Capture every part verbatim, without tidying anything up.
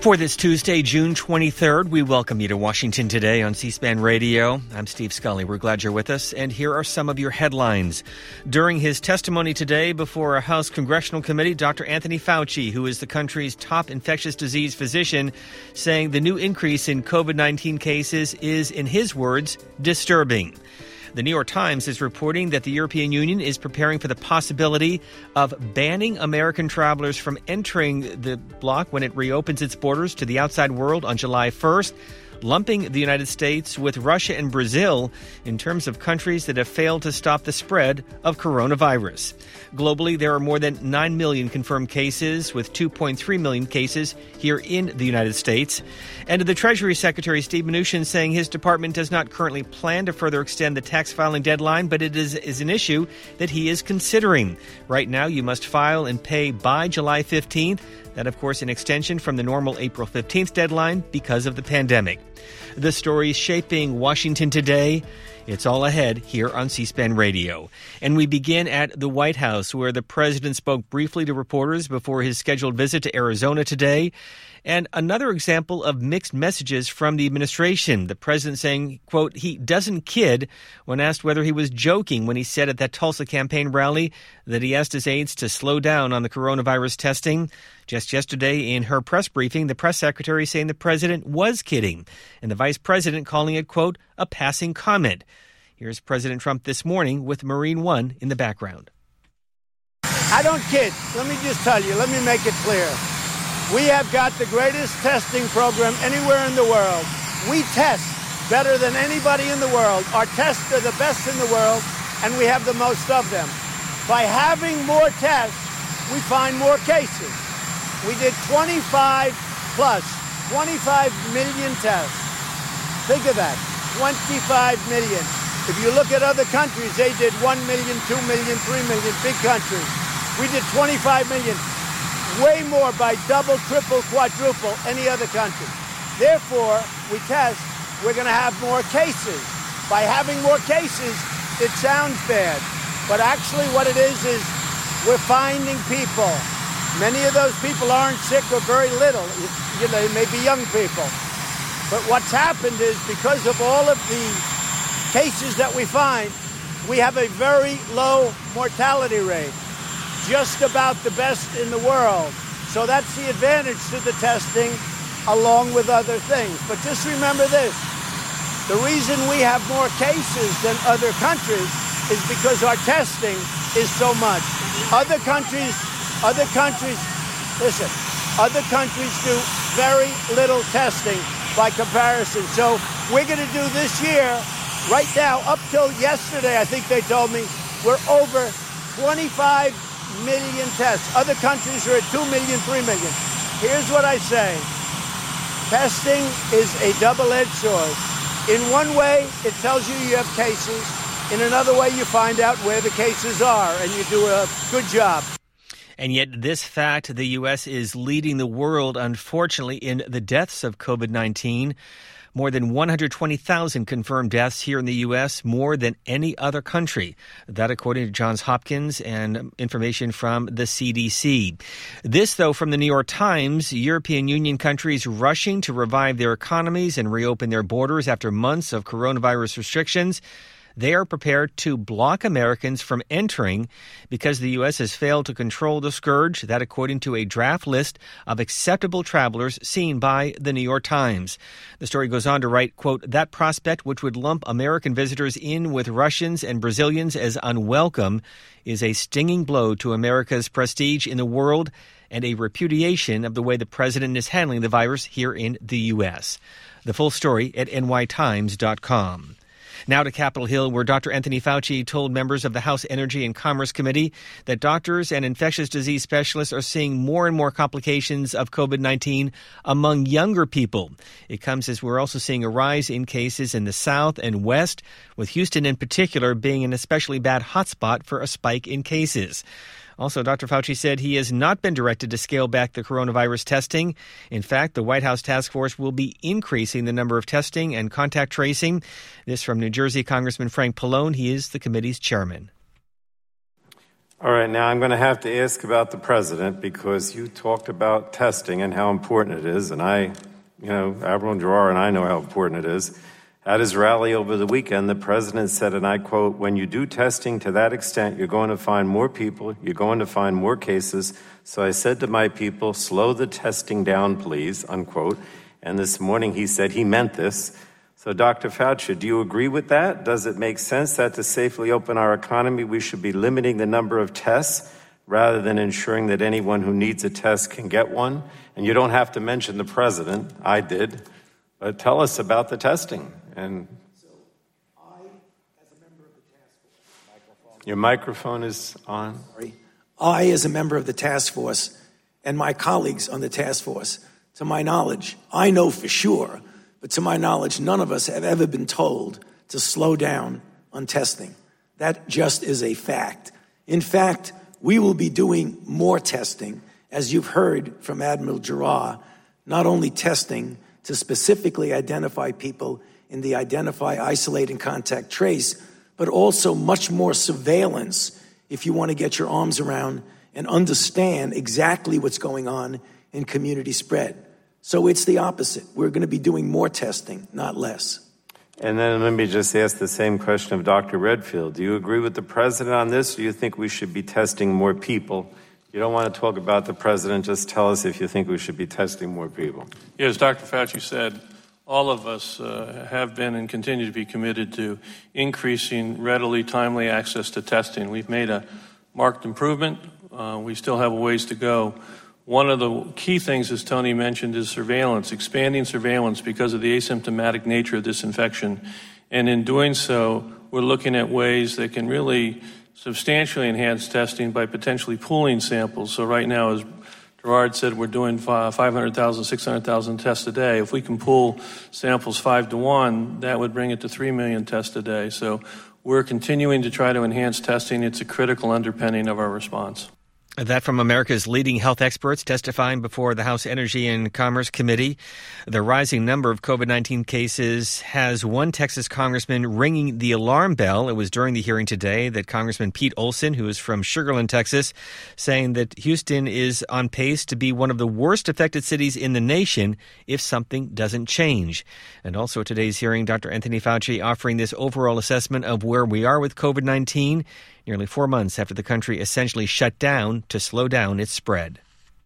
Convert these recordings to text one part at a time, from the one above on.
For this Tuesday, June twenty-third, we welcome you to Washington Today on C-SPAN Radio. I'm Steve Scully. We're glad you're with us, and here are some of your headlines. During his testimony today before a House Congressional Committee, Doctor Anthony Fauci, who is the country's top infectious disease physician, saying the new increase in COVID nineteen cases is, in his words, disturbing. The New York Times is reporting that the European Union is preparing for the possibility of banning American travelers from entering the bloc when it reopens its borders to the outside world on July first, lumping the United States with Russia and Brazil in terms of countries that have failed to stop the spread of coronavirus. Globally, there are more than nine million confirmed cases, with two point three million cases here in the United States. And the Treasury Secretary, Steve Mnuchin, saying his department does not currently plan to further extend the tax filing deadline, but it is, is an issue that he is considering. Right now, you must file and pay by July fifteenth. That, of course, an extension from the normal April fifteenth deadline because of the pandemic. The story shaping Washington today. It's all ahead here on C-SPAN Radio. And we begin at the White House, where the president spoke briefly to reporters before his scheduled visit to Arizona today. And another example of mixed messages from the administration. The president saying, quote, he doesn't kid when asked whether he was joking when he said at that Tulsa campaign rally that he asked his aides to slow down on the coronavirus testing. Just yesterday in her press briefing, the press secretary saying the president was kidding, and the vice president calling it, quote, a passing comment. Here's President Trump this morning with Marine One in the background. I don't kid. Let me just tell you, let me make it clear. We have got the greatest testing program anywhere in the world. We test better than anybody in the world. Our tests are the best in the world, and we have the most of them. By having more tests, we find more cases. We did twenty-five plus, twenty-five million tests. Think of that, twenty-five million. If you look at other countries, they did one million, two million, three million, big countries. We did twenty-five million. Way more by double, triple, quadruple any other country. Therefore, we test, we're going to have more cases. By having more cases, it sounds bad. But actually what it is is we're finding people. Many of those people aren't sick or very little. You know, they may be young people. But what's happened is because of all of the cases that we find, we have a very low mortality rate. Just about the best in the world. So that's the advantage to the testing along with other things. But just remember this, the reason we have more cases than other countries is because our testing is so much. Other countries, other countries, listen, other countries do very little testing by comparison. So we're going to do this year, right now, up till yesterday, I think they told me, we're over twenty-five million tests. Other countries are at two million, three million. Here's what I say. Testing is a double-edged sword. In one way, it tells you you have cases. In another way, you find out where the cases are, and you do a good job. And yet this fact, the U S is leading the world, unfortunately, in the deaths of COVID nineteen. More than one hundred twenty thousand confirmed deaths here in the U S, more than any other country. That according to Johns Hopkins and information from the C D C. This, though, from the New York Times, European Union countries rushing to revive their economies and reopen their borders after months of coronavirus restrictions. They are prepared to block Americans from entering because the U S has failed to control the scourge. That according to a draft list of acceptable travelers seen by the New York Times. The story goes on to write, quote, that prospect, which would lump American visitors in with Russians and Brazilians as unwelcome, is a stinging blow to America's prestige in the world and a repudiation of the way the president is handling the virus here in the U S. The full story at N Y Times dot com. Now to Capitol Hill, where Doctor Anthony Fauci told members of the House Energy and Commerce Committee that doctors and infectious disease specialists are seeing more and more complications of COVID nineteen among younger people. It comes as we're also seeing a rise in cases in the South and West, with Houston in particular being an especially bad hotspot for a spike in cases. Also, Doctor Fauci said he has not been directed to scale back the coronavirus testing. In fact, the White House task force will be increasing the number of testing and contact tracing. This from New Jersey Congressman Frank Pallone. He is the committee's chairman. All right, now I'm going to have to ask about the president because you talked about testing and how important it is, and I, you know, Admiral Giroir and I know how important it is. At his rally over the weekend, the president said, and I quote, "When you do testing to that extent, you're going to find more people, you're going to find more cases. So I said to my people, slow the testing down, please," unquote. And this morning he said he meant this. So Doctor Fauci, do you agree with that? Does it make sense that to safely open our economy, we should be limiting the number of tests rather than ensuring that anyone who needs a test can get one? And you don't have to mention the president. I did. But tell us about the testing. And so I, as a member of the task force, microphone. Your microphone is on. Sorry. I, as a member of the task force, and my colleagues on the task force, to my knowledge, I know for sure, but to my knowledge, none of us have ever been told to slow down on testing. That just is a fact. In fact, we will be doing more testing, as you've heard from Admiral Giroir, not only testing to specifically identify people in the identify, isolate, and contact trace, but also much more surveillance if you want to get your arms around and understand exactly what's going on in community spread. So it's the opposite. We're going to be doing more testing, not less. And then let me just ask the same question of Doctor Redfield. Do you agree with the president on this, or do you think we should be testing more people? You don't want to talk about the president. Just tell us if you think we should be testing more people. Yes, Doctor Fauci said, all of us uh, have been and continue to be committed to increasing readily, timely access to testing. We've made a marked improvement. Uh, we still have a ways to go. One of the key things, as Tony mentioned, is surveillance, expanding surveillance because of the asymptomatic nature of this infection. And in doing so, we're looking at ways that can really substantially enhance testing by potentially pooling samples. So right now, as Gerard said, we're doing five hundred thousand, six hundred thousand tests a day. If we can pool samples five to one, that would bring it to three million tests a day. So we're continuing to try to enhance testing. It's a critical underpinning of our response. That from America's leading health experts testifying before the House Energy and Commerce Committee. The rising number of COVID nineteen cases has one Texas congressman ringing the alarm bell. It was during the hearing today that Congressman Pete Olson, who is from Sugar Land, Texas, saying that Houston is on pace to be one of the worst affected cities in the nation if something doesn't change. And also at today's hearing, Doctor Anthony Fauci offering this overall assessment of where we are with COVID nineteen. Nearly four months after the country essentially shut down to slow down its spread.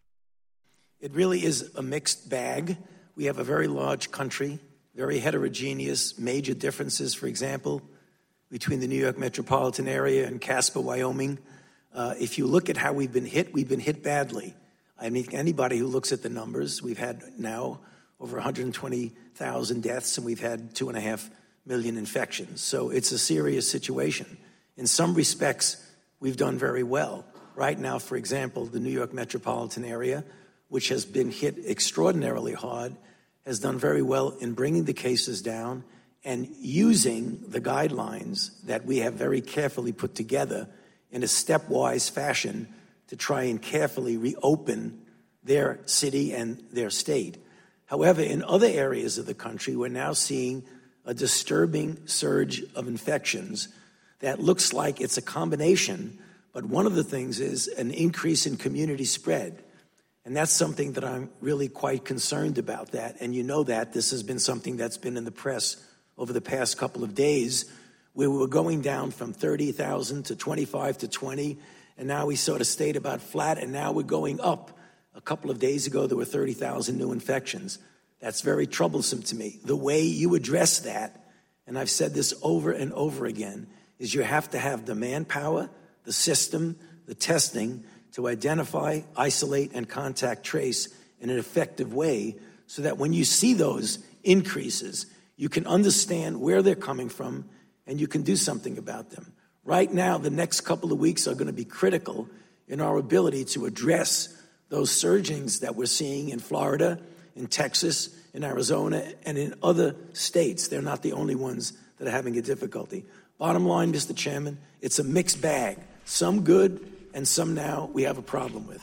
It really is a mixed bag. We have a very large country, very heterogeneous, major differences, for example, between the New York metropolitan area and Casper, Wyoming. Uh, if you look at how we've been hit, we've been hit badly. I mean, anybody who looks at the numbers, we've had now over one hundred twenty thousand deaths, and we've had two and a half million infections. So it's a serious situation. In some respects, we've done very well. Right now, for example, the New York metropolitan area, which has been hit extraordinarily hard, has done very well in bringing the cases down and using the guidelines that we have very carefully put together in a stepwise fashion to try and carefully reopen their city and their state. However, in other areas of the country, we're now seeing a disturbing surge of infections that looks like it's a combination, but one of the things is an increase in community spread. And that's something that I'm really quite concerned about that. And you know that this has been something that's been in the press over the past couple of days, where we were going down from thirty thousand to twenty-five to twenty, and now we sort of stayed about flat, and now we're going up. A couple of days ago, there were thirty thousand new infections. That's very troublesome to me. The way you address that, and I've said this over and over again, is you have to have the manpower, the system, the testing to identify, isolate, and contact trace in an effective way so that when you see those increases, you can understand where they're coming from and you can do something about them. Right now, the next couple of weeks are going to be critical in our ability to address those surgings that we're seeing in Florida, in Texas, in Arizona, and in other states. They're not the only ones that are having a difficulty. Bottom line, Mister Chairman, it's a mixed bag. Some good and some now we have a problem with.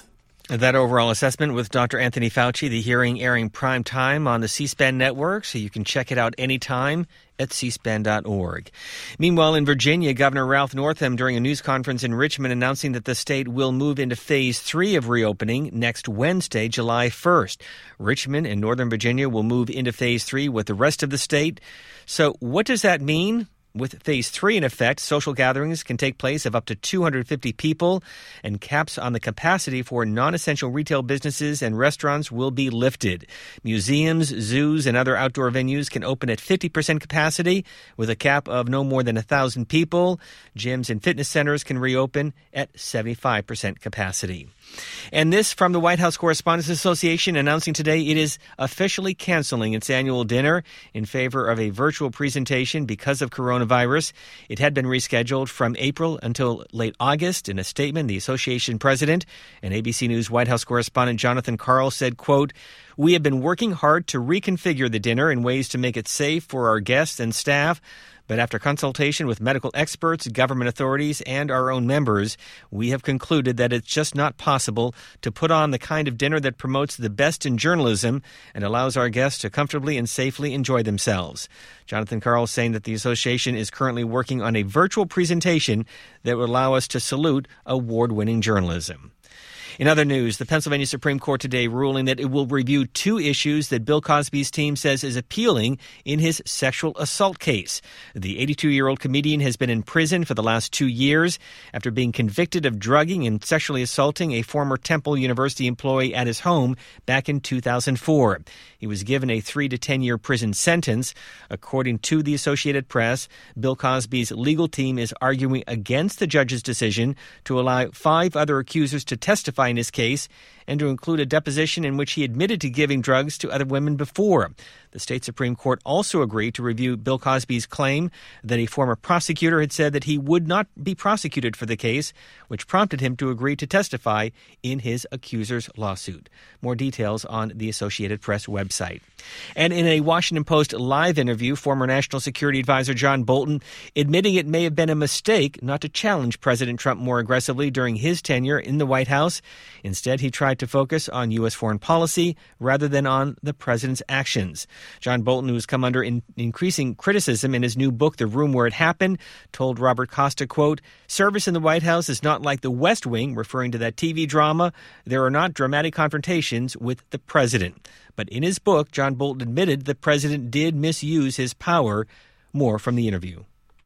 That overall assessment with Doctor Anthony Fauci, the hearing airing prime time on the C-SPAN network, so you can check it out anytime at c span dot org. Meanwhile, in Virginia, Governor Ralph Northam, during a news conference in Richmond, announcing that the state will move into phase three of reopening next Wednesday, July first. Richmond and Northern Virginia will move into phase three with the rest of the state. So what does that mean? With phase three in effect, social gatherings can take place of up to two hundred fifty people, and caps on the capacity for non-essential retail businesses and restaurants will be lifted. Museums, zoos, and other outdoor venues can open at fifty percent capacity with a cap of no more than one thousand people. Gyms and fitness centers can reopen at seventy-five percent capacity. And this from the White House Correspondents Association, announcing today it is officially canceling its annual dinner in favor of a virtual presentation because of coronavirus. It had been rescheduled from April until late August. In a statement, the association president and A B C News White House correspondent Jonathan Karl said, quote, "We have been working hard to reconfigure the dinner in ways to make it safe for our guests and staff. But after consultation with medical experts, government authorities, and our own members, we have concluded that it's just not possible to put on the kind of dinner that promotes the best in journalism and allows our guests to comfortably and safely enjoy themselves." Jonathan Karl saying that the association is currently working on a virtual presentation that would allow us to salute award-winning journalism. In other news, the Pennsylvania Supreme Court today ruling that it will review two issues that Bill Cosby's team says is appealing in his sexual assault case. The eighty-two-year-old comedian has been in prison for the last two years after being convicted of drugging and sexually assaulting a former Temple University employee at his home back in two thousand four. He was given a three to ten-year prison sentence. According to the Associated Press, Bill Cosby's legal team is arguing against the judge's decision to allow five other accusers to testify in his case and to include a deposition in which he admitted to giving drugs to other women before. The state Supreme Court also agreed to review Bill Cosby's claim that a former prosecutor had said that he would not be prosecuted for the case, which prompted him to agree to testify in his accuser's lawsuit. More details on the Associated Press website. And in a Washington Post live interview, former National Security Advisor John Bolton admitting it may have been a mistake not to challenge President Trump more aggressively during his tenure in the White House. Instead, he tried to focus on U S foreign policy rather than on the president's actions. John Bolton, who has come under in- increasing criticism in his new book, The Room Where It Happened, told Robert Costa, quote, "Service in the White House is not like the West Wing," referring to that T V drama. "There are not dramatic confrontations with the president." But in his book, John Bolton admitted the president did misuse his power. More from the interview.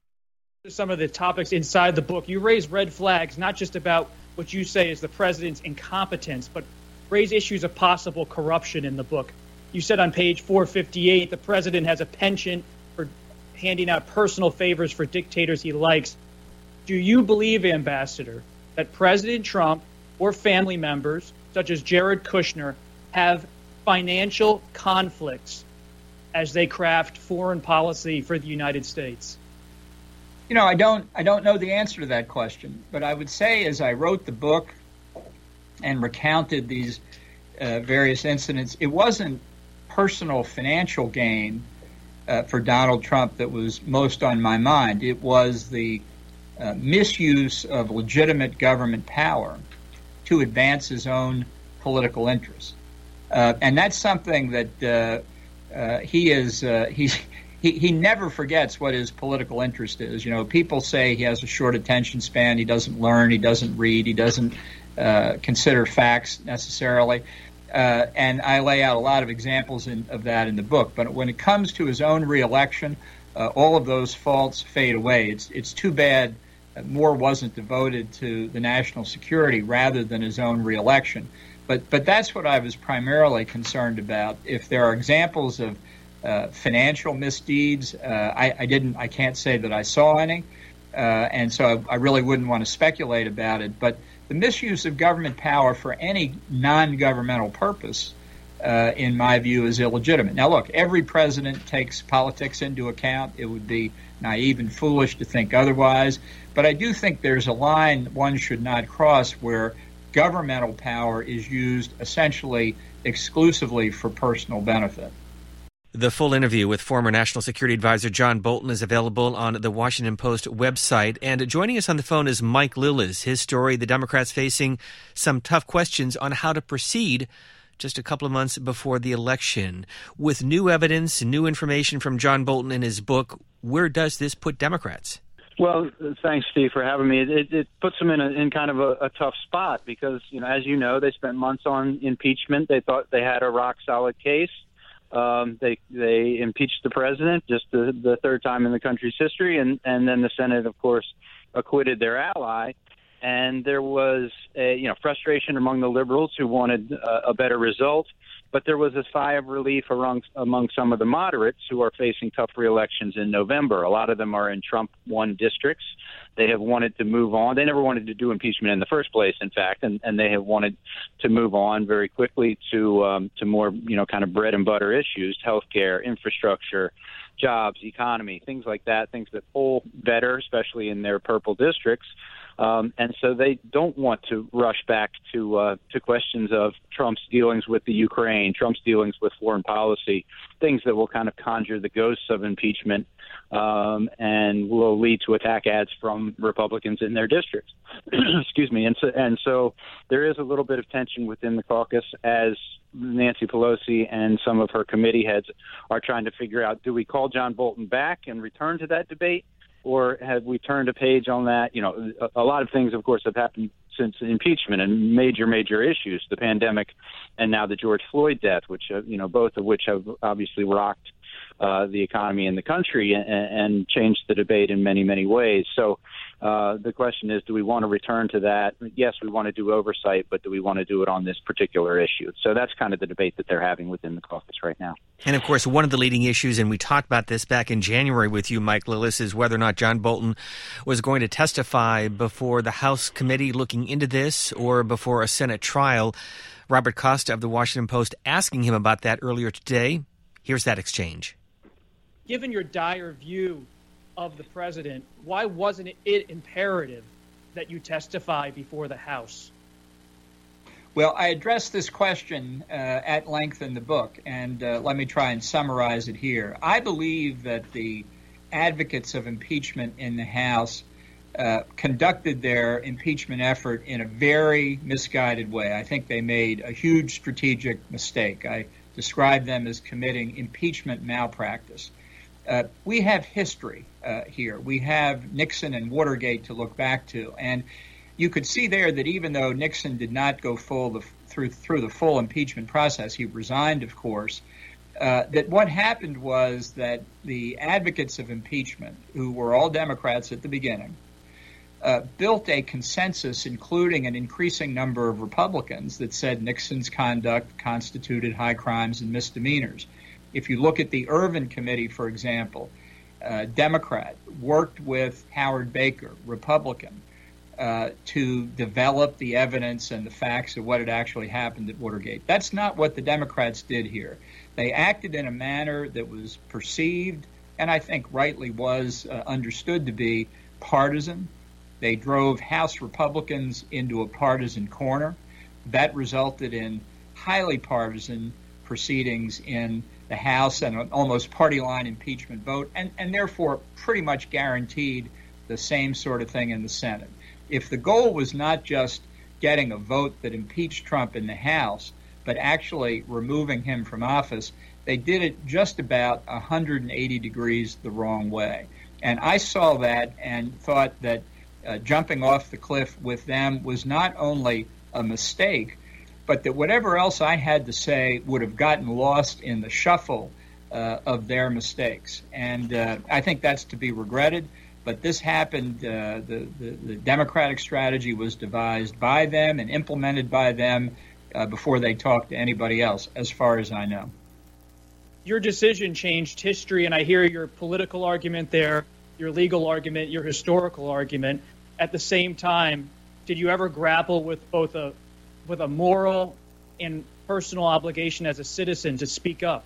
Some of the topics inside the book, you raise red flags, not just about what you say is the president's incompetence, but raise issues of possible corruption in the book. You said on page four fifty-eight, the president has a penchant for handing out personal favors for dictators he likes. Do you believe, Ambassador, that President Trump or family members, such as Jared Kushner, have financial conflicts as they craft foreign policy for the United States? You know, I don't I don't know the answer to that question, but I would say as I wrote the book and recounted these uh, various incidents, it wasn't personal financial gain uh, for Donald Trump that was most on my mind. It was the uh, misuse of legitimate government power to advance his own political interests. Uh, and that's something that uh, uh, he is uh, he's He, he never forgets what his political interest is. You know, people say he has a short attention span. He doesn't learn. He doesn't read. He doesn't uh, consider facts necessarily. Uh, and I lay out a lot of examples in, of that in the book. But when it comes to his own reelection, uh, all of those faults fade away. It's it's too bad that more wasn't devoted to the national security rather than his own reelection. But but that's what I was primarily concerned about. If there are examples of Uh, financial misdeeds, uh, I, I didn't. I can't say that I saw any, uh, and so I, I really wouldn't want to speculate about it. But the misuse of government power for any non-governmental purpose, uh, in my view, is illegitimate. Now, look, every president takes politics into account. It would be naive and foolish to think otherwise. But I do think there's a line one should not cross where governmental power is used essentially exclusively for personal benefit. The full interview with former National Security Advisor John Bolton is available on the Washington Post website. And joining us on the phone is Mike Lillis. His story, the Democrats facing some tough questions on how to proceed just a couple of months before the election. With new evidence, new information from John Bolton in his book, where does this put Democrats? Well, thanks, Steve, for having me. It, it puts them in, a, in kind of a, a tough spot because, you know, as you know, they spent months on impeachment. They thought they had a rock-solid case. Um, they they impeached the president just the, the third time in the country's history, and, and then the Senate, of course, acquitted their ally. And there was a, you know, frustration among the liberals who wanted a, a better result, but there was a sigh of relief among, among some of the moderates who are facing tough re-elections in November. A lot of them are in Trump-won districts. They have wanted to move on. They never wanted to do impeachment in the first place, in fact, and, and they have wanted to move on very quickly to um, to more, you know, kind of bread and butter issues, healthcare, infrastructure, jobs, economy, things like that, things that poll better, especially in their purple districts. Um, and so they don't want to rush back to uh, to questions of Trump's dealings with the Ukraine, Trump's dealings with foreign policy, things that will kind of conjure the ghosts of impeachment um, and will lead to attack ads from Republicans in their districts. Excuse me. And so, and so there is a little bit of tension within the caucus as Nancy Pelosi and some of her committee heads are trying to figure out, do we call John Bolton back and return to that debate? Or have we turned a page on that? You know, a, a lot of things, of course, have happened since impeachment and major, major issues, the pandemic and now the George Floyd death, which, uh, you know, both of which have obviously rocked uh, the economy in the country and, and changed the debate in many, many ways. So uh, the question is, do we want to return to that? Yes, we want to do oversight, but do we want to do it on this particular issue? So that's kind of the debate that they're having within the caucus right now. And, of course, one of the leading issues, and we talked about this back in January with you, Mike Lillis, is whether or not John Bolton was going to testify before the House committee looking into this or before a Senate trial. Robert Costa of the Washington Post asking him about that earlier today. Here's that exchange. Given your dire view of the president, why wasn't it imperative that you testify before the House? Well, I addressed this question uh, at length in the book, and uh, let me try and summarize it here. I believe that the advocates of impeachment in the House uh, conducted their impeachment effort in a very misguided way. I think they made a huge strategic mistake. I described them as committing impeachment malpractice. Uh, we have history uh, here. We have Nixon and Watergate to look back to, and you could see there that even though Nixon did not go full the, through through the full impeachment process, he resigned, of course, uh, that what happened was that the advocates of impeachment, who were all Democrats at the beginning, uh, built a consensus, including an increasing number of Republicans, that said Nixon's conduct constituted high crimes and misdemeanors. If you look at the Ervin Committee, for example, uh, Democrat, worked with Howard Baker, Republican, Uh, to develop the evidence and the facts of what had actually happened at Watergate. That's not what the Democrats did here. They acted in a manner that was perceived, and I think rightly was uh, understood to be partisan. They drove House Republicans into a partisan corner. That resulted in highly partisan proceedings in the House and an almost party line impeachment vote, and, and therefore pretty much guaranteed the same sort of thing in the Senate. If the goal was not just getting a vote that impeached Trump in the House, but actually removing him from office, they did it just about one hundred eighty degrees the wrong way. And I saw that and thought that uh, jumping off the cliff with them was not only a mistake, but that whatever else I had to say would have gotten lost in the shuffle uh, of their mistakes. And uh, I think that's to be regretted. But this happened, uh, the, the, the Democratic strategy was devised by them and implemented by them uh, before they talked to anybody else, as far as I know. Your decision changed history, and I hear your political argument there, your legal argument, your historical argument. At the same time, did you ever grapple with both a with a moral and personal obligation as a citizen to speak up?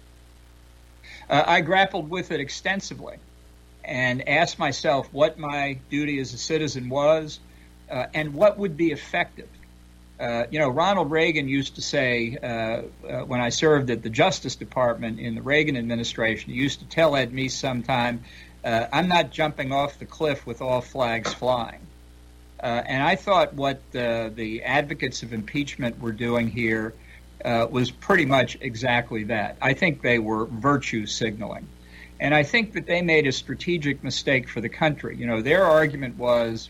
Uh, I grappled with it extensively and asked myself what my duty as a citizen was uh, and what would be effective. Uh, you know, Ronald Reagan used to say, uh, uh, when I served at the Justice Department in the Reagan administration, he used to tell Ed Meese sometime, uh, I'm not jumping off the cliff with all flags flying. Uh, and I thought what uh, the advocates of impeachment were doing here uh, was pretty much exactly that. I think they were virtue signaling. And I think that they made a strategic mistake for the country. You know, their argument was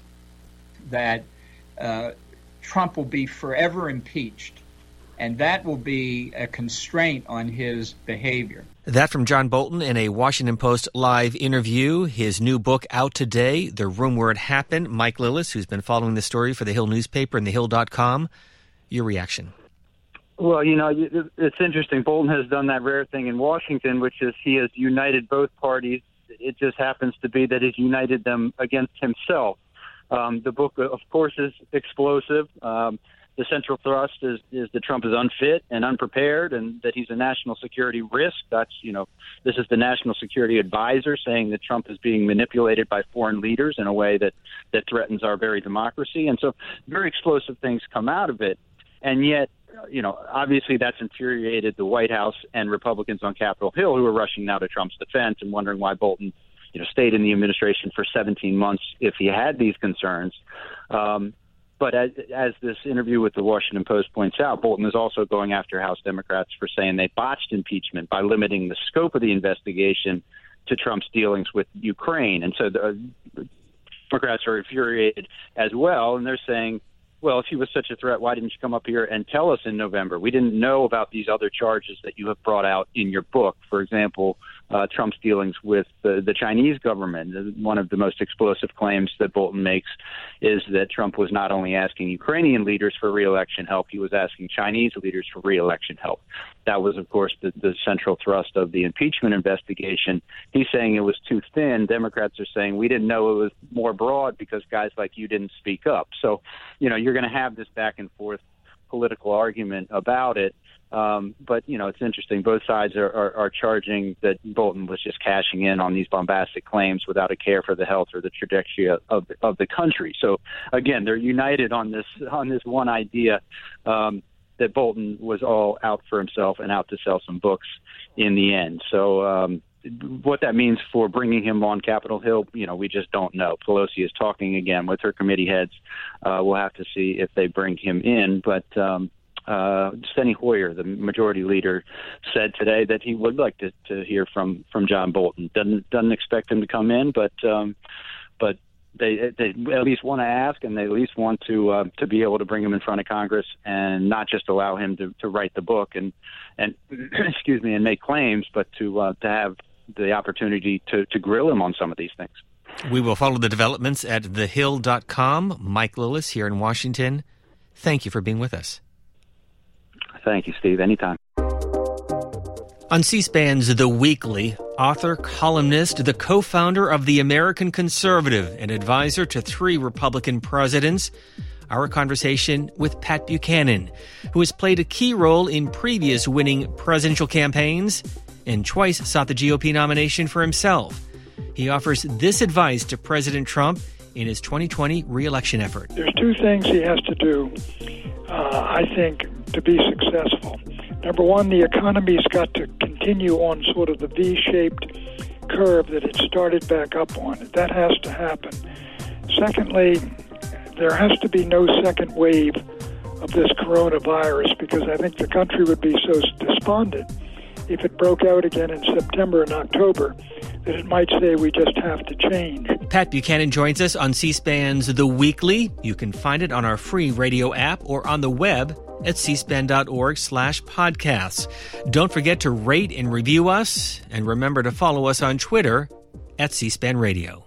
that uh, Trump will be forever impeached, and that will be a constraint on his behavior. That from John Bolton in a Washington Post live interview. His new book out today, The Room Where It Happened. Mike Lillis, who's been following the story for The Hill newspaper and the hill dot com. Your reaction? Well, you know, it's interesting. Bolton has done that rare thing in Washington, which is he has united both parties. It just happens to be that he's united them against himself. Um, the book, of course, is explosive. Um, the central thrust is, is that Trump is unfit and unprepared and that he's a national security risk. That's, you know, this is the national security advisor saying that Trump is being manipulated by foreign leaders in a way that, that threatens our very democracy. And so very explosive things come out of it. And yet, you know, obviously that's infuriated the White House and Republicans on Capitol Hill, who are rushing now to Trump's defense and wondering why Bolton, you know, stayed in the administration for seventeen months if he had these concerns. Um, but as, as this interview with the Washington Post points out, Bolton is also going after House Democrats for saying they botched impeachment by limiting the scope of the investigation to Trump's dealings with Ukraine. And so the uh, Democrats are infuriated as well, and they're saying, well, if he was such a threat, why didn't you come up here and tell us in November? We didn't know about these other charges that you have brought out in your book. For example, uh, Trump's dealings with the, the Chinese government. One of the most explosive claims that Bolton makes is that Trump was not only asking Ukrainian leaders for re-election help, he was asking Chinese leaders for re-election help. That was, of course, the, the central thrust of the impeachment investigation. He's saying it was too thin. Democrats are saying we didn't know it was more broad because guys like you didn't speak up. So, you know, you're going to have this back and forth political argument about it. Um, but, you know, it's interesting. Both sides are, are, are charging that Bolton was just cashing in on these bombastic claims without a care for the health or the trajectory of, of, of the country. So, again, they're united on this on this one idea um, that Bolton was all out for himself and out to sell some books in the end. So um, what that means for bringing him on Capitol Hill, you know, we just don't know. Pelosi is talking again with her committee heads. Uh, we'll have to see if they bring him in. But um, uh, Steny Hoyer, the majority leader, said today that he would like to, to hear from, from John Bolton. Doesn't doesn't expect him to come in, but um, but they they at least want to ask, and they at least want to uh, to be able to bring him in front of Congress and not just allow him to, to write the book and and excuse me and make claims, but to uh, to have the opportunity to, to grill him on some of these things. We will follow the developments at the hill dot com. Mike Lillis here in Washington. Thank you for being with us. Thank you, Steve. Anytime. On C-SPAN's The Weekly, author, columnist, the co-founder of The American Conservative, and advisor to three Republican presidents, our conversation with Pat Buchanan, who has played a key role in previous winning presidential campaigns and twice sought the G O P nomination for himself. He offers this advice to President Trump in his twenty twenty re-election effort. There's two things he has to do, uh, I think, to be successful. Number one, the economy's got to continue on sort of the V-shaped curve that it started back up on. That has to happen. Secondly, there has to be no second wave of this coronavirus, because I think the country would be so despondent if it broke out again in September and October that it might say we just have to change. Pat Buchanan joins us on C-SPAN's The Weekly. You can find it on our free radio app or on the web at c span dot org slash podcasts. Don't forget to rate and review us, and remember to follow us on Twitter at C-SPAN Radio.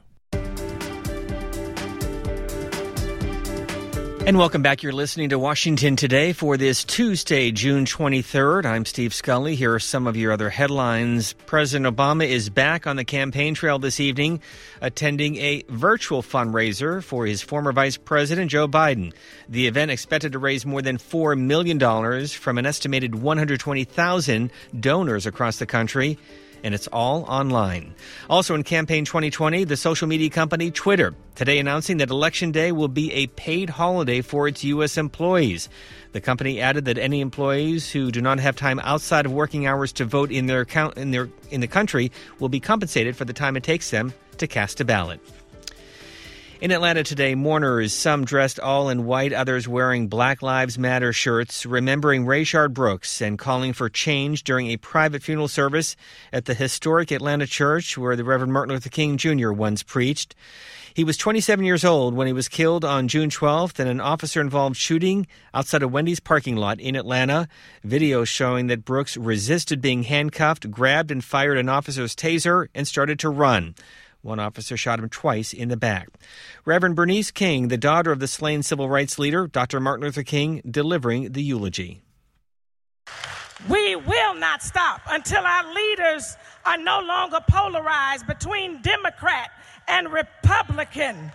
And welcome back. You're listening to Washington Today for this Tuesday, June twenty-third. I'm Steve Scully. Here are some of your other headlines. President Obama is back on the campaign trail this evening, attending a virtual fundraiser for his former Vice President, Joe Biden. The event expected to raise more than four million dollars from an estimated one hundred twenty thousand donors across the country. and it's all online. Also in campaign twenty twenty, the social media company Twitter today announcing that Election Day will be a paid holiday for its U S employees. The company added that any employees who do not have time outside of working hours to vote in their count in their in the country will be compensated for the time it takes them to cast a ballot. In Atlanta today, mourners, some dressed all in white, others wearing Black Lives Matter shirts, remembering Rayshard Brooks and calling for change during a private funeral service at the historic Atlanta church where the Reverend Martin Luther King Junior once preached. He was twenty-seven years old when he was killed on June twelfth in an officer-involved shooting outside a Wendy's parking lot in Atlanta. Video showing that Brooks resisted being handcuffed, grabbed and fired an officer's taser, and started to run. One officer shot him twice in the back. Reverend Bernice King, the daughter of the slain civil rights leader, Doctor Martin Luther King, delivering the eulogy. We will not stop until our leaders are no longer polarized between Democrat and Republican,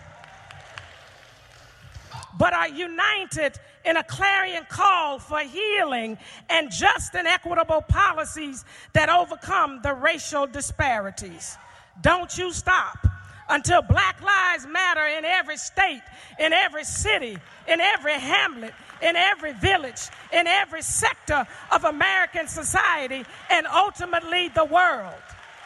but are united in a clarion call for healing and just and equitable policies that overcome the racial disparities. Don't you stop until Black Lives Matter in every state, in every city, in every hamlet, in every village, in every sector of American society, and ultimately the world.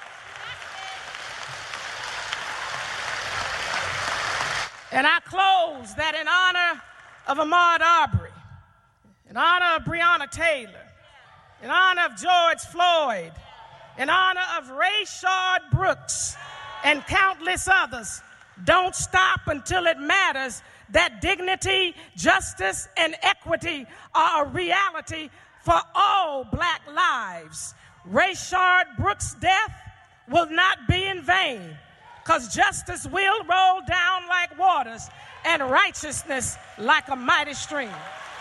And I close that in honor of Ahmaud Arbery, in honor of Breonna Taylor, in honor of George Floyd, in honor of Rayshard Brooks and countless others. Don't stop until it matters that dignity, justice, and equity are a reality for all Black lives. Rayshard Brooks' death will not be in vain, because justice will roll down like waters and righteousness like a mighty stream.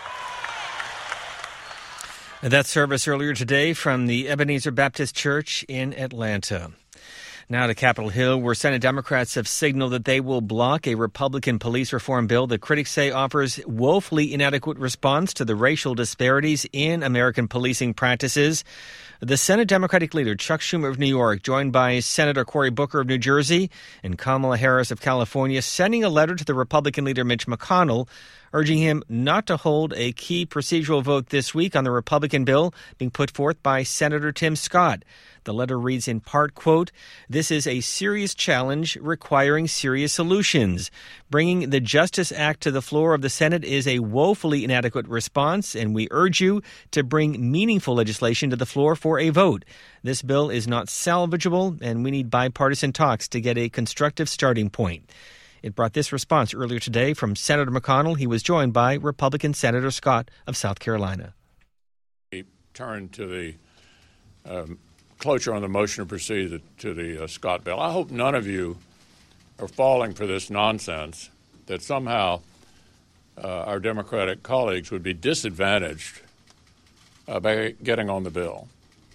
That service earlier today from the Ebenezer Baptist Church in Atlanta. Now to Capitol Hill, where Senate Democrats have signaled that they will block a Republican police reform bill that critics say offers woefully inadequate response to the racial disparities in American policing practices. The Senate Democratic leader, Chuck Schumer of New York, joined by Senator Cory Booker of New Jersey and Kamala Harris of California, sending a letter to the Republican leader Mitch McConnell, urging him not to hold a key procedural vote this week on the Republican bill being put forth by Senator Tim Scott. The letter reads in part, quote, "This is a serious challenge requiring serious solutions. Bringing the Justice Act to the floor of the Senate is a woefully inadequate response, and we urge you to bring meaningful legislation to the floor for a vote. This bill is not salvageable, and we need bipartisan talks to get a constructive starting point." It brought this response earlier today from Senator McConnell. He was joined by Republican Senator Scott of South Carolina. We turn to the um, cloture on the motion to proceed to the uh, Scott bill. I hope none of you are falling for this nonsense that somehow uh, our Democratic colleagues would be disadvantaged uh, by getting on the bill.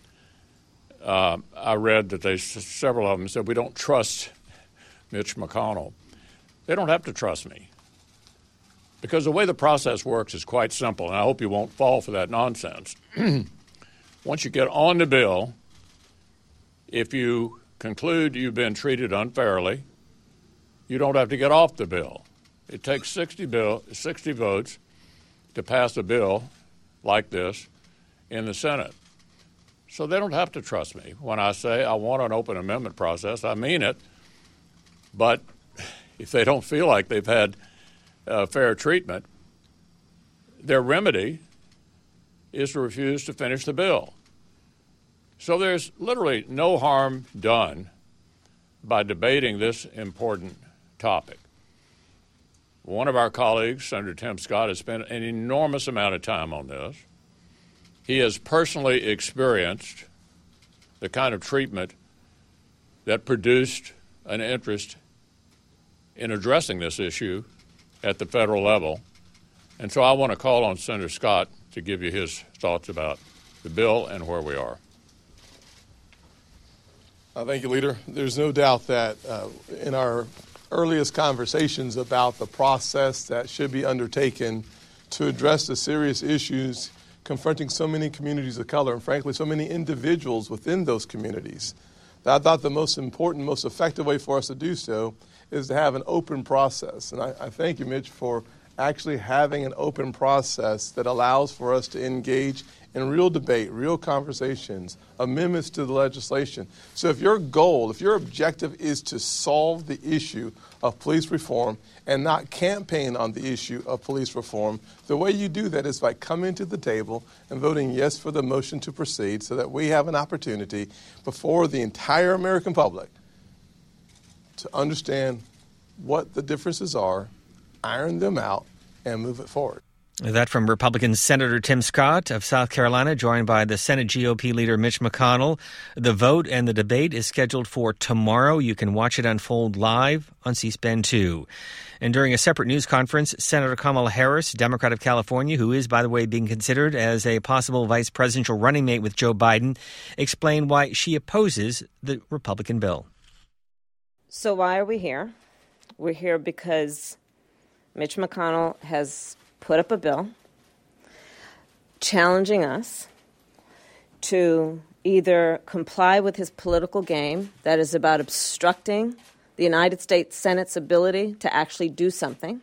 Uh, I read that they, several of them said we don't trust Mitch McConnell. They don't have to trust me, because the way the process works is quite simple, and I hope you won't fall for that nonsense. Once you get on the bill, if you conclude you've been treated unfairly, you don't have to get off the bill. It takes sixty, bill, sixty votes to pass a bill like this in the Senate. So they don't have to trust me. When I say I want an open amendment process, I mean it. But if they don't feel like they've had uh, fair treatment, their remedy is to refuse to finish the bill. So there's literally no harm done by debating this important topic. One of our colleagues, Senator Tim Scott, has spent an enormous amount of time on this. He has personally experienced the kind of treatment that produced an interest in addressing this issue at the federal level. And so I want to call on Senator Scott to give you his thoughts about the bill and where we are. Uh, thank you, Leader. There's no doubt that uh, in our earliest conversations about the process that should be undertaken to address the serious issues confronting so many communities of color and, frankly, so many individuals within those communities, that I thought the most important, most effective way for us to do so is to have an open process. And I, I thank you, Mitch, for actually having an open process that allows for us to engage in real debate, real conversations, amendments to the legislation. So if your goal, if your objective is to solve the issue of police reform and not campaign on the issue of police reform, the way you do that is by coming to the table and voting yes for the motion to proceed so that we have an opportunity before the entire American public to understand what the differences are, iron them out, and move it forward. That from Republican Senator Tim Scott of South Carolina, joined by the Senate G O P leader Mitch McConnell. The vote and the debate is scheduled for tomorrow. You can watch it unfold live on C-SPAN two. And during a separate news conference, Senator Kamala Harris, Democrat of California, who is, by the way, being considered as a possible vice presidential running mate with Joe Biden, explained why she opposes the Republican bill. So why are we here? We're here because Mitch McConnell has put up a bill challenging us to either comply with his political game that is about obstructing the United States Senate's ability to actually do something,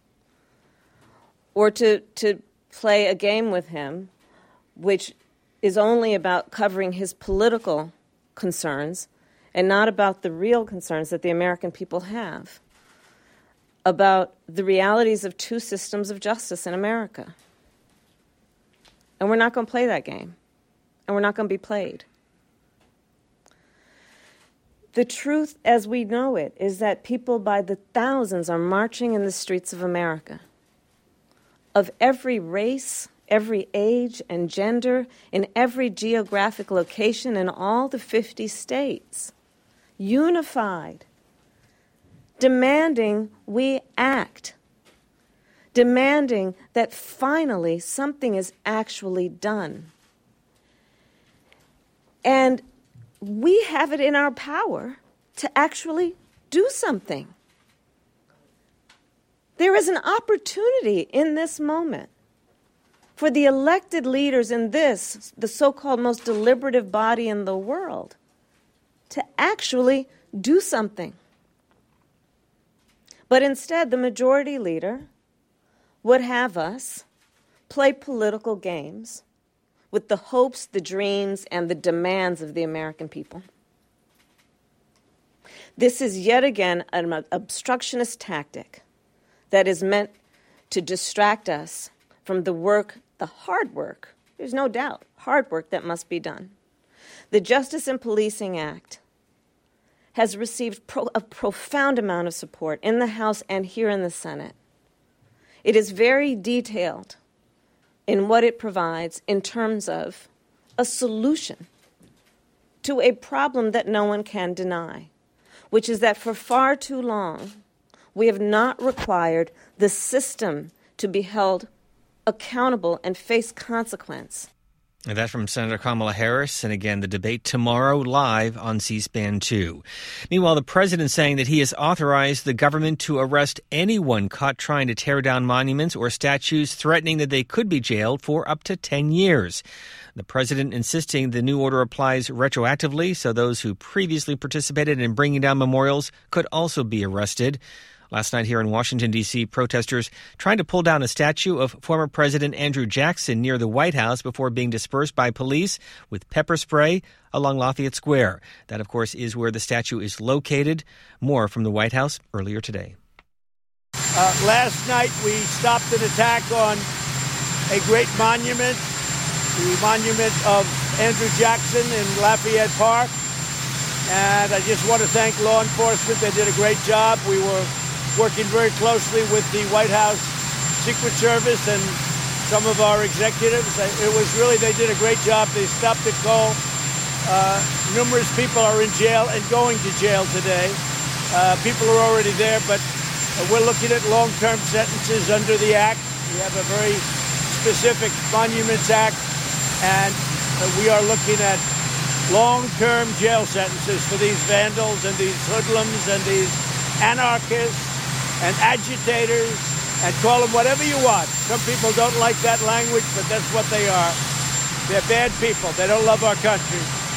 or to, to play a game with him which is only about covering his political concerns and not about the real concerns that the American people have about the realities of two systems of justice in America. And we're not going to play that game. And we're not going to be played. The truth, as we know it, is that people by the thousands are marching in the streets of America, of every race, every age and gender, in every geographic location in all the fifty states, unified, demanding we act, demanding that finally something is actually done. And we have it in our power to actually do something. There is an opportunity in this moment for the elected leaders in this, the so-called most deliberative body in the world, to actually do something. But instead, the majority leader would have us play political games with the hopes, the dreams, and the demands of the American people. This is yet again an obstructionist tactic that is meant to distract us from the work, the hard work, there's no doubt, hard work that must be done. The Justice and Policing Act has received pro- a profound amount of support in the House and here in the Senate. It is very detailed in what it provides in terms of a solution to a problem that no one can deny, which is that for far too long, we have not required the system to be held accountable and face consequence. And that from Senator Kamala Harris. And again, the debate tomorrow live on C-SPAN two. Meanwhile, the president saying that he has authorized the government to arrest anyone caught trying to tear down monuments or statues, threatening that they could be jailed for up to ten years. The president insisting the new order applies retroactively, so those who previously participated in bringing down memorials could also be arrested. Last night here in Washington, D C, protesters trying to pull down a statue of former President Andrew Jackson near the White House before being dispersed by police with pepper spray along Lafayette Square. That, of course, is where the statue is located. More from the White House earlier today. Uh, last night we stopped an attack on a great monument, the monument of Andrew Jackson in Lafayette Park. And I just want to thank law enforcement. They did a great job. We were working very closely with the White House Secret Service and some of our executives. It was really, they did a great job. They stopped it cold. Uh, numerous people are in jail and going to jail today. Uh, people are already there, but we're looking at long-term sentences under the Act. We have a very specific Monuments Act, and we are looking at long-term jail sentences for these vandals and these hoodlums and these anarchists and agitators, and call them whatever you want. Some people don't like that language, but that's what they are. They're bad people. They don't love our country.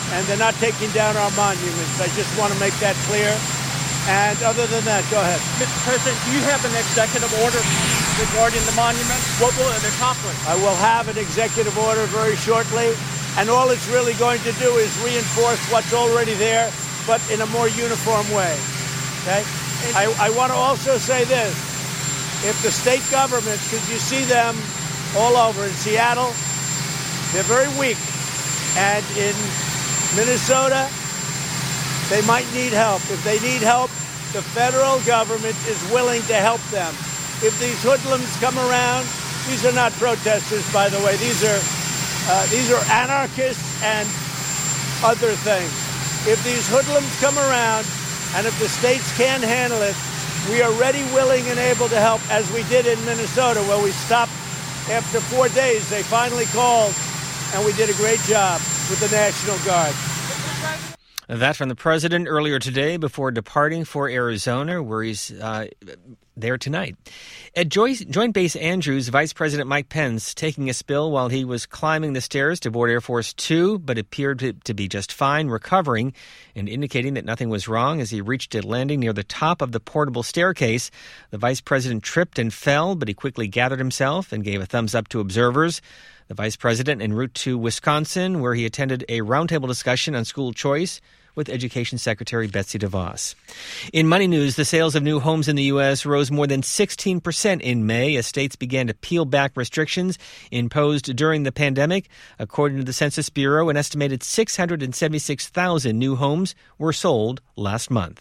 and they're not taking down our monuments. I just want to make that clear. And other than that, go ahead. Mister President, do you have an executive order regarding the monuments? What will it accomplish? I will have an executive order very shortly, and all it's really going to do is reinforce what's already there, but in a more uniform way. Okay? I, I want to also say this. If the state governments, because you see them all over in Seattle, they're very weak. And in Minnesota, they might need help. If they need help, the federal government is willing to help them. If these hoodlums come around, these are not protesters, by the way. These are uh, these are anarchists and other things. If these hoodlums come around, and if the states can't handle it, we are ready, willing, and able to help, as we did in Minnesota, where we stopped after four days. They finally called, and we did a great job with the National Guard. That from the president earlier today before departing for Arizona, where he's uh, there tonight. At Joint Base Andrews, Vice President Mike Pence taking a spill while he was climbing the stairs to board Air Force Two, but appeared to, to be just fine, recovering and indicating that nothing was wrong as he reached a landing near the top of the portable staircase. The vice president tripped and fell, but he quickly gathered himself and gave a thumbs up to observers. The vice president en route to Wisconsin, where he attended a roundtable discussion on school choice with Education Secretary Betsy DeVos. In money news, the sales of new homes in the U S rose more than sixteen percent in May as states began to peel back restrictions imposed during the pandemic. According to the Census Bureau, an estimated six hundred seventy-six thousand new homes were sold last month.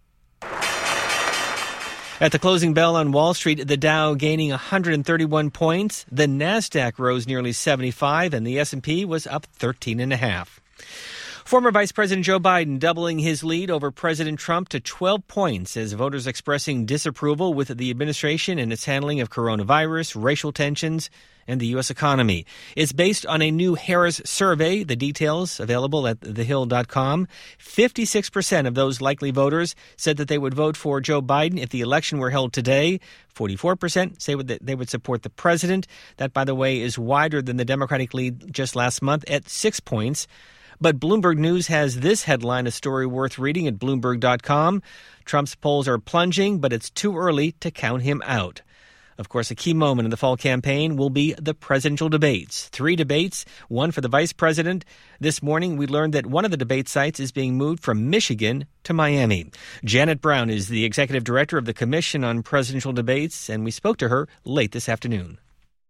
At the closing bell on Wall Street, the Dow gaining one hundred thirty-one points, the Nasdaq rose nearly seventy-five, and the S and P was up thirteen and a half. Former Vice President Joe Biden doubling his lead over President Trump to twelve points as voters expressing disapproval with the administration and its handling of coronavirus, racial tensions, and the U S economy. It's based on a new Harris survey, the details available at the hill dot com. fifty-six percent of those likely voters said that they would vote for Joe Biden if the election were held today. forty-four percent say that they would support the president. That, by the way, is wider than the Democratic lead just last month at six points. But Bloomberg News has this headline, a story worth reading at Bloomberg dot com. Trump's polls are plunging, but it's too early to count him out. Of course, a key moment in the fall campaign will be the presidential debates. Three debates, one for the vice president. This morning, we learned that one of the debate sites is being moved from Michigan to Miami. Janet Brown is the executive director of the Commission on Presidential Debates, and we spoke to her late this afternoon.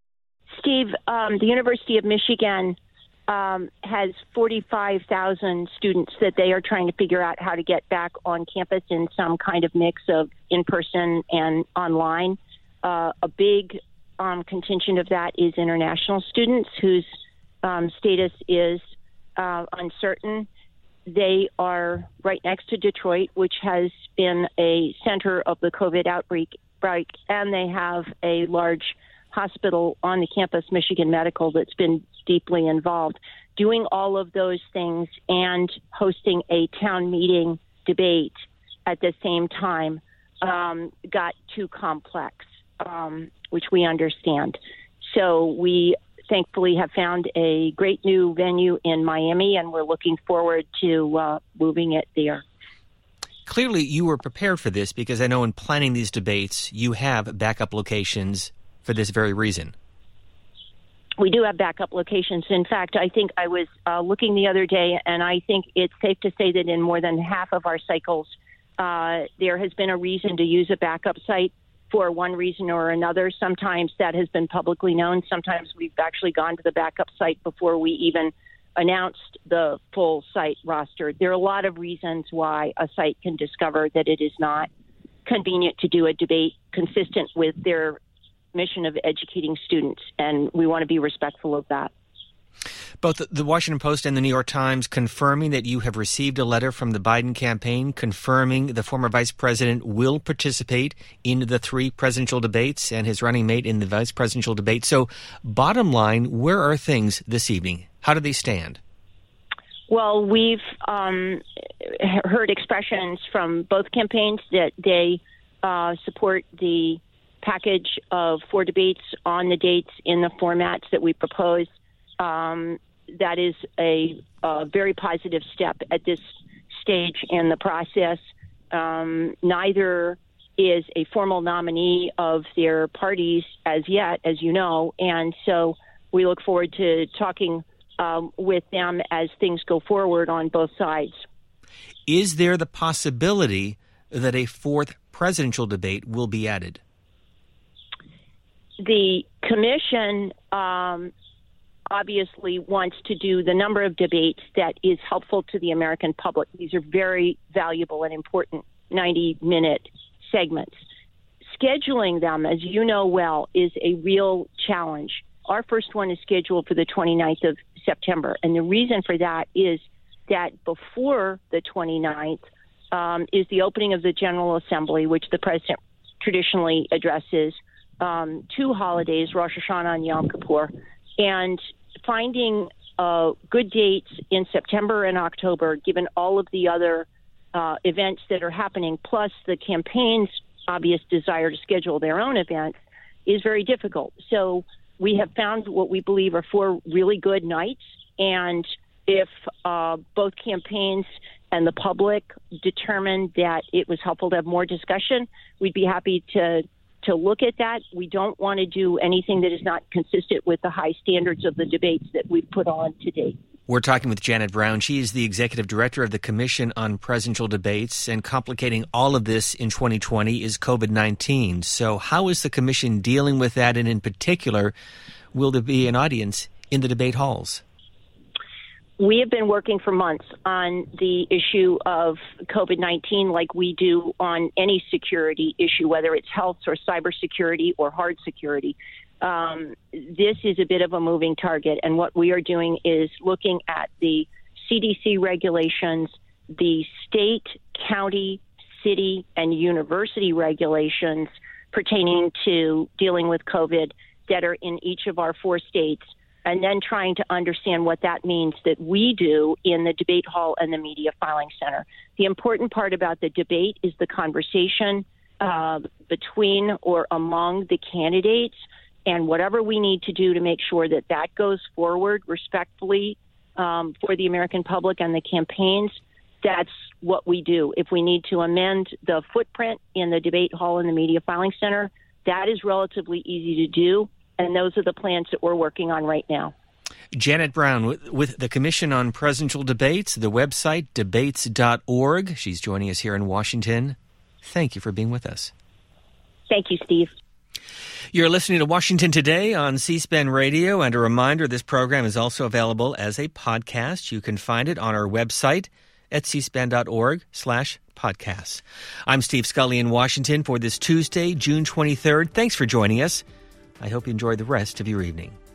Steve, um, the University of Michigan Um, has forty-five thousand students that they are trying to figure out how to get back on campus in some kind of mix of in-person and online. Uh, a big um, contingent of that is international students whose um, status is uh, uncertain. They are right next to Detroit, which has been a center of the COVID outbreak, and they have a large hospital on the campus, Michigan Medical, that's been deeply involved. Doing all of those things and hosting a town meeting debate at the same time um, got too complex, um, which we understand. So we thankfully have found a great new venue in Miami, and we're looking forward to uh, moving it there. Clearly, you were prepared for this because I know in planning these debates, you have backup locations for this very reason. We do have backup locations. In fact, I think I was uh, looking the other day, and I think it's safe to say that in more than half of our cycles, uh, there has been a reason to use a backup site for one reason or another. Sometimes that has been publicly known. Sometimes we've actually gone to the backup site before we even announced the full site roster. There are a lot of reasons why a site can discover that it is not convenient to do a debate consistent with their mission of educating students, and we want to be respectful of that. Both the Washington Post and the New York Times confirming that you have received a letter from the Biden campaign confirming the former vice president will participate in the three presidential debates and his running mate in the vice presidential debate. So, bottom line, where are things this evening? How do they stand? Well, we've um, heard expressions from both campaigns that they uh, support the package of four debates on the dates in the formats that we propose. Um, that is a, a very positive step at this stage in the process. Um, neither is a formal nominee of their parties as yet, as you know, and so we look forward to talking um, with them as things go forward on both sides. Is there the possibility that a fourth presidential debate will be added? The commission um, obviously wants to do the number of debates that is helpful to the American public. These are very valuable and important ninety-minute segments. Scheduling them, as you know well, is a real challenge. Our first one is scheduled for the twenty-ninth of September, and the reason for that is that before the twenty-ninth um, is the opening of the General Assembly, which the president traditionally addresses, um, two holidays, Rosh Hashanah and Yom Kippur, and finding uh, good dates in September and October, given all of the other uh, events that are happening, plus the campaign's obvious desire to schedule their own events, is very difficult. So we have found what we believe are four really good nights, and if uh, both campaigns and the public determined that it was helpful to have more discussion, we'd be happy to to look at that. We don't want to do anything that is not consistent with the high standards of the debates that we've put on to date. We're talking with Janet Brown. She is the executive director of the Commission on Presidential Debates, and complicating all of this in twenty twenty is COVID nineteen. So how is the commission dealing with that, and in particular, will there be an audience in the debate halls? We have been working for months on the issue of COVID nineteen like we do on any security issue, whether it's health or cybersecurity or hard security. Um, this is a bit of a moving target, and what we are doing is looking at the C D C regulations, the state, county, city, and university regulations pertaining to dealing with COVID that are in each of our four states, and then trying to understand what that means that we do in the debate hall and the media filing center. The important part about the debate is the conversation uh, between or among the candidates, and whatever we need to do to make sure that that goes forward respectfully um, for the American public and the campaigns, that's what we do. If we need to amend the footprint in the debate hall and the media filing center, that is relatively easy to do. And those are the plans that we're working on right now. Janet Brown with, with the Commission on Presidential Debates, the website debates dot org. She's joining us here in Washington. Thank you for being with us. Thank you, Steve. You're listening to Washington Today on C-SPAN Radio, and a reminder, this program is also available as a podcast. You can find it on our website at c span dot org slash podcasts. I'm Steve Scully in Washington for this Tuesday, June twenty-third. Thanks for joining us. I hope you enjoy the rest of your evening.